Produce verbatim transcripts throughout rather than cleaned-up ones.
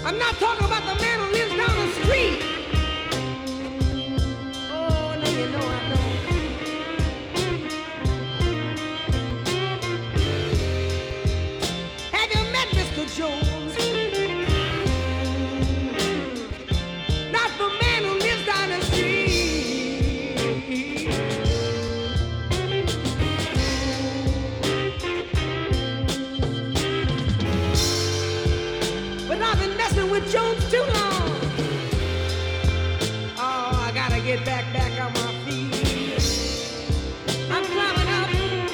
I'm not talking about the man who lives down the street. Oh, no, you know I don't. Have you met Mister Jones? Not the man who lives down the street. But I've been messing with Jones too long. Oh, I gotta get back, back on my feet. I'm climbing up.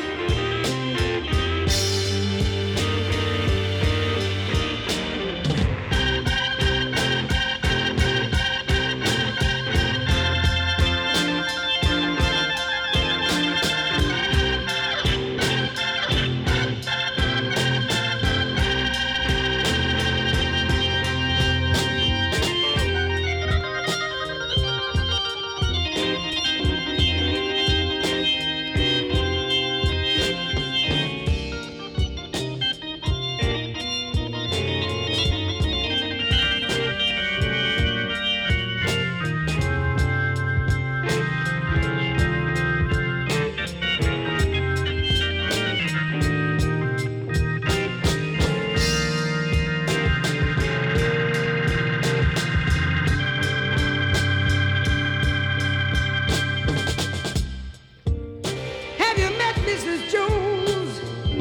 Have you met Missus Jones?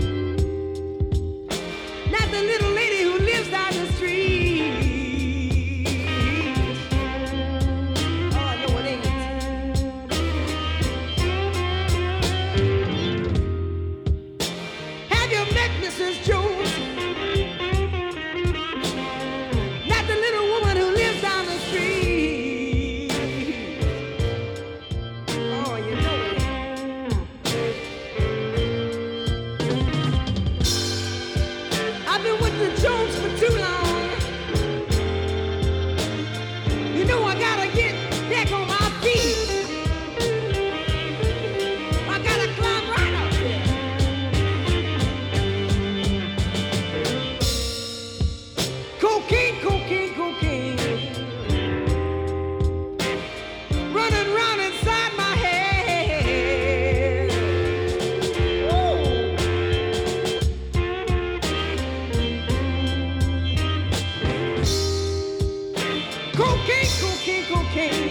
Not the little lady who lives down the street. Oh, no, it ain't. Have you met Missus Jones? Not the little woman who lives down the street. Oh, you know it. I've been with the Jones for too long. You know I gotta get back on my feet. I gotta climb right up there. Cocaine, cocaine, cocaine. Running round inside my head. Ooh. Cocaine, cocaine, cocaine.